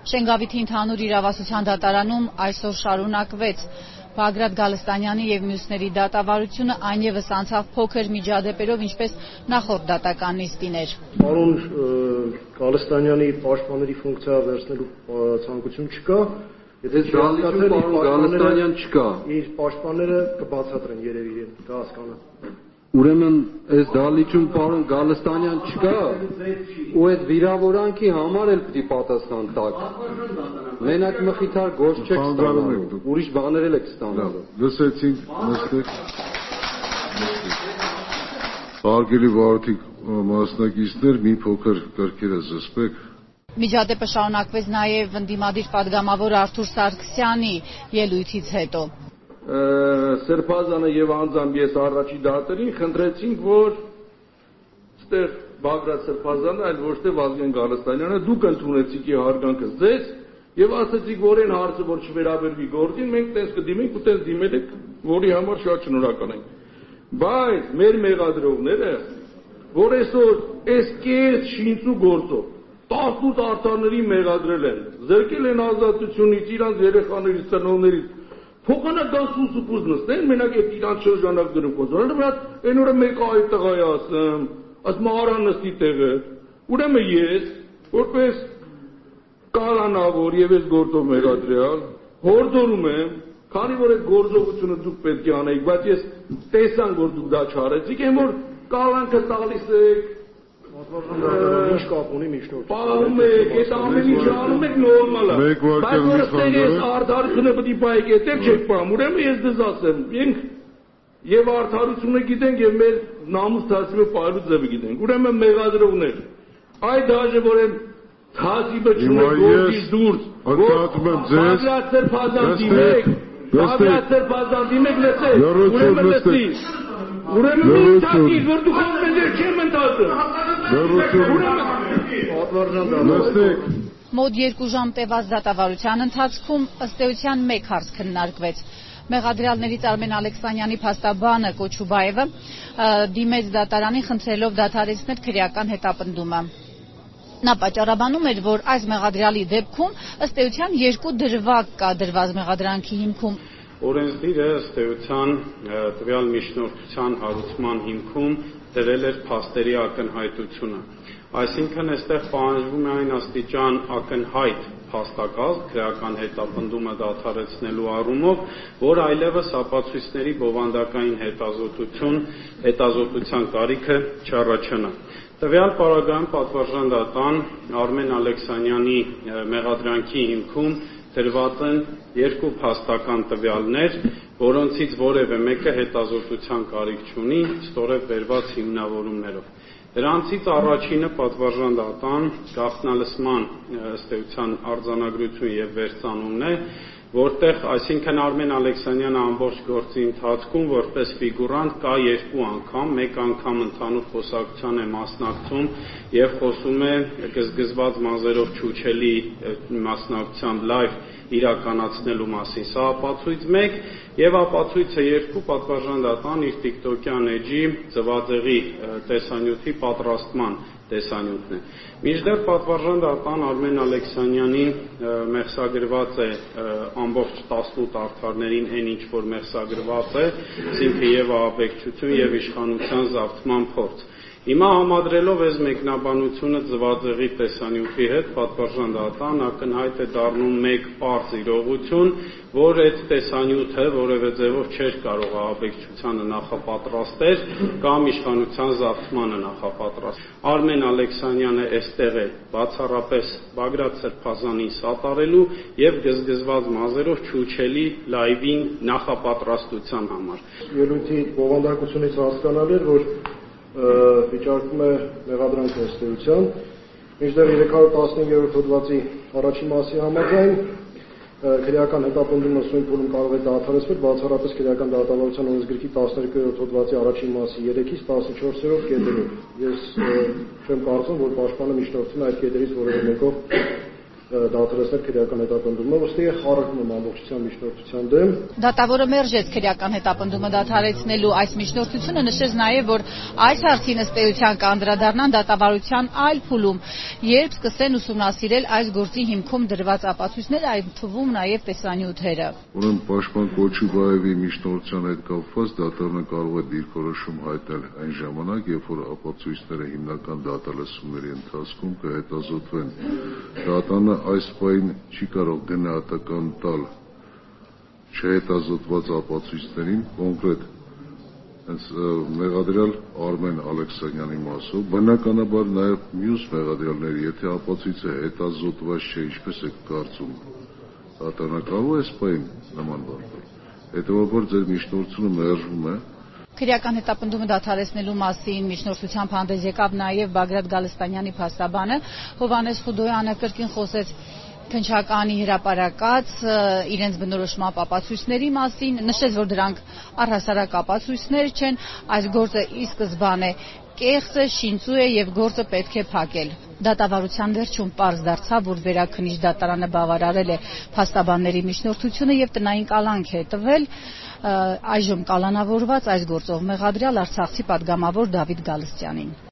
Շենգավիթի ընդհանուր իրավասության դատարանում այսօր շարունակվեց Բագրատ Գալստանյանի և մյուսների դատավարությունը, այն ևս անցավ փոքր միջադեպերով, ինչպես նախորդ դատական նիստին էր։ Պարոն Գալստանյանի պաշտպանների ֆունկցիա վերցնելու ցանկություն չկա, եթե Գալստանյան չկա, իր պաշտպանները կբացատրեն երևի դա հասկանա։ Ուրեմն այս դալիճում պարոն Գալստանյան չկա, ու այդ վիրավորանքի համար էլ պիտի պատասխան տաք։ Մենակ մխիթար գործ չեք ստանալու, ուրիշ բաներ էլ եք ստանալու։ Լսեցինք, նստեք։ Հարգելի վարորդի մասնակիցներ, մի փոքր կրքերը զսպեք։ Միջադեպը շարունակվեց նաև ընդդիմադիր պատգամավոր Արթուր Սարգսյանի ելույթից հետո։ Սրբազանը եւ անձամբ ես առաջի դատերին խնդրեցինք, որ ստեղ Բագրատ Սրբազանը, այլ ոչ թե Վազգեն Գալստանյանը դուք ընդունեցիք հարգանքը ձեզ եւ ասացիք, որ այն հարցը, որ չվերաբերվի գործին, մենք տես կդիմենք ու տես դիմել եք, որի համար շատ շնորհակալ ենք։ Բայց մեր մեղադրողները, որ այսօր այս կես շինծու գործով 18 արդարների մեղադրել են, զրկել են ազատությունից, իրանց երեխաներից, ծնողներից, փոխանակ դա սուսուպուզ նստեն, մենակ այդ իրանց շրջանակ դրում կոզորել, բայց այն օրը մեկը այդ տղայի ասեմ, աս մահարան նստի տեղը, ուրեմն ես, որպես կալանավոր եւ այս գործով մեղադրյալ, հորդորում եմ, քանի որ այդ գործողությունը դուք պետք է անեիք, բայց ես տեսան, որ դուք դա չարեցիք, այն որ կալանքը տալիս եք, ինչ կապ ունի միջնորդ։ Պահում եք, այդ ամեն ինչ անում եք նորմալ է։ Բայց որ ստեղ ես արդարությունը պետք է բայեք, այդտեղ չեք պահում, ուրեմն ես դες ասեմ, մենք եւ արդարությունը գիտենք եւ մեր նամուս դասիվը պահելու ձևը գիտենք։ Ուրեմն մեղադրողներ, այդ դաժե որ են թասիբը չունեք գործից դուրս, Բագրատ Սրբազան դիմեք, Բագրատ Սրբազան դիմեք, լսեք, ուրեմն լսի։ Ուրեմն մի տակիր, որ դուք ոնտեղ չեմ ընթացել։ Մոտ 2 ժամ տևած դատավարության ընթացքում ըստ էության մեկ հարց քննարկվեց։ Մեղադրյալներից Արմեն Ալեքսանյանի փաստաբանը Կոչուբաևը դիմեց դատարանին խնդրելով դադարեցնել քրեական հետապնդումը։ Նա պատճառաբանում էր, որ այս մեղադրյալի դեպքում ըստ էության 2 դրվագ կա դրված մեղադրանքի հիմքում։ Օրենսդիրը ըստ էության տվյալ միջնորդության հարուցման հիմքում դրել էր փաստերի ակնհայտությունը։ Այսինքն այստեղ պահանջվում է այն աստիճան ակնհայտ փաստակազմ քրեական հետապնդումը դադարեցնելու առումով, որ այլևս ապացույցների բովանդակային հետազոտության կարիքը չառաջանա։ Տվյալ պարագայում պատվարժան դատան Արմեն Ալեքսանյանի մեղադրանքի հիմքում դրված են 2 փաստական տվյալներ, որոնցից որևէ մեկը հետազոտության կարիք չունի ստորև բերված հիմնավորումներով։ Դրանցից առաջինը պատվարժան դատան գաղտնալսման ըստ էության արձանագրություն եւ վերցանումն է, որտեղ այսինքն Արմեն Ալեքսանյանը ամբողջ գործի ընթացքում որպես ֆիգուրանտ կա 2 անգամ, մեկ անգամ ընդհանուր խոսակցության է մասնակցում եւ խոսում է գզգզված մազերով չուչելի մասնակցությամբ լայվ իրականացնելու մասին։ Սա ապացույց 1 եւ ապացույցը 2 պատվարժան դատան իր TikTok-յան էջի ծվաձեղի տեսանյութի պատրաստման տեսանյութն է։ Մինչդեռ պատվարժան դատան Արմեն Ալեքսանյանի մեղսագրված է ամբողջ 18 արդարներին այն ինչ որ մեղսագրված է, այսինքն եւ ահաբեկչություն եւ իշխանության զավթման փորձ։ Հիմա համադրելով այս մեկնաբանությունը ծվաձեղի տեսանյութի հետ պատվարժան դատան ակնհայտ է դառնում մեկ պարզ իրողություն, որ այդ տեսանյութը որևէ ձևով չէր կարող ահաբեկչությանը նախապատրաստել կամ իշխանության զավթմանը նախապատրաստել։ Արմեն Ալեքսանյանը այստեղ է բացառապես Բագրատ Սրբազանին սատարելու եւ գզգզված մազերով չուչելի լայվին նախապատրաստության համար։ Ելույթի բովանդակությունից հասկանալ էր, որ վիճարկում է մեղադրանքը ըստ էության, մինչդեռ 315-րդ հոդվածի առաջին մասի համաձայն քրեական հետապնդումը սույն փուլում կարող է դադարեցվել բացառապես քրեական դատավարության օրենսգրքի 12-րդ հոդվածի առաջին մասի 3-ից 14-րդ կետերով։ Ես չեմ կարծում, որ պաշտպանը միջնորդում է այդ կետերից որևէ մեկով դադարեցնել քրեական հետապնդումը, ոստի խառնում եմ ամբողջության միջնորդության դեմ։ Դատավորը մերժեց քրեական հետապնդումը դադարեցնելու այս միջնորդությունը, նշեց նաև, որ այս հարցին ըստ էության կանդրադառնան դատավարության այլ փուլում, երբ սկսեն ուսումնասիրել այս գործի հիմքում դրված ապացույցները, այդ թվում նաև տեսանյութերը։ Ուրեմն պաշտպան Կոչուբաևի միջնորդության հետ կապված դատարանը կարող է դիրքորոշում հայտնել այն ժամանակ, երբ որ ապացույցները հիմնական դատալսումների ընթացքում կհետազոտվեն։ Դատարանը այս պահին չի կարող գնահատական տալ չհետազոտված ապացույցներին, կոնկրետ մեղադրյալ Արմեն Ալեքսանյանի մասով, բնականաբար նաև մյուս մեղադրյալների, եթե ապացույցը հետազոտված չէ, ինչպես եք կարծում, դատարանը կարող է այս պահին նման բան տալ։ Հետևաբար ձեր միջնորդությունը մերժվում է։ Քրեական հետապնդումը դադարեցնելու մասին միջնորդությամբ հանդես եկավ նաև Բագրատ Գալստանյանի փաստաբանը Հովհաննես Խուդոյանը կրկին խոսեց քննչականի հրապարակած իրենց բնորոշմամբ ապացույցների մասին, նշեց, որ դրանք առհասարակ ապացույցներ չեն, այս գործը ի սկզբանե կեղծ է, շինծու է եւ գործը պետք է փակել։ Դատավարության վերջում պարզ դարձավ, որ վերաքննիչ դատարանը բավարարել է փաստաբանների միջնորդությունը եւ տնային կալանք է տվել այժմ կալանավորված այս գործով մեղադրյալ արցախցի պատգամավոր Դավիթ Գալստյանին։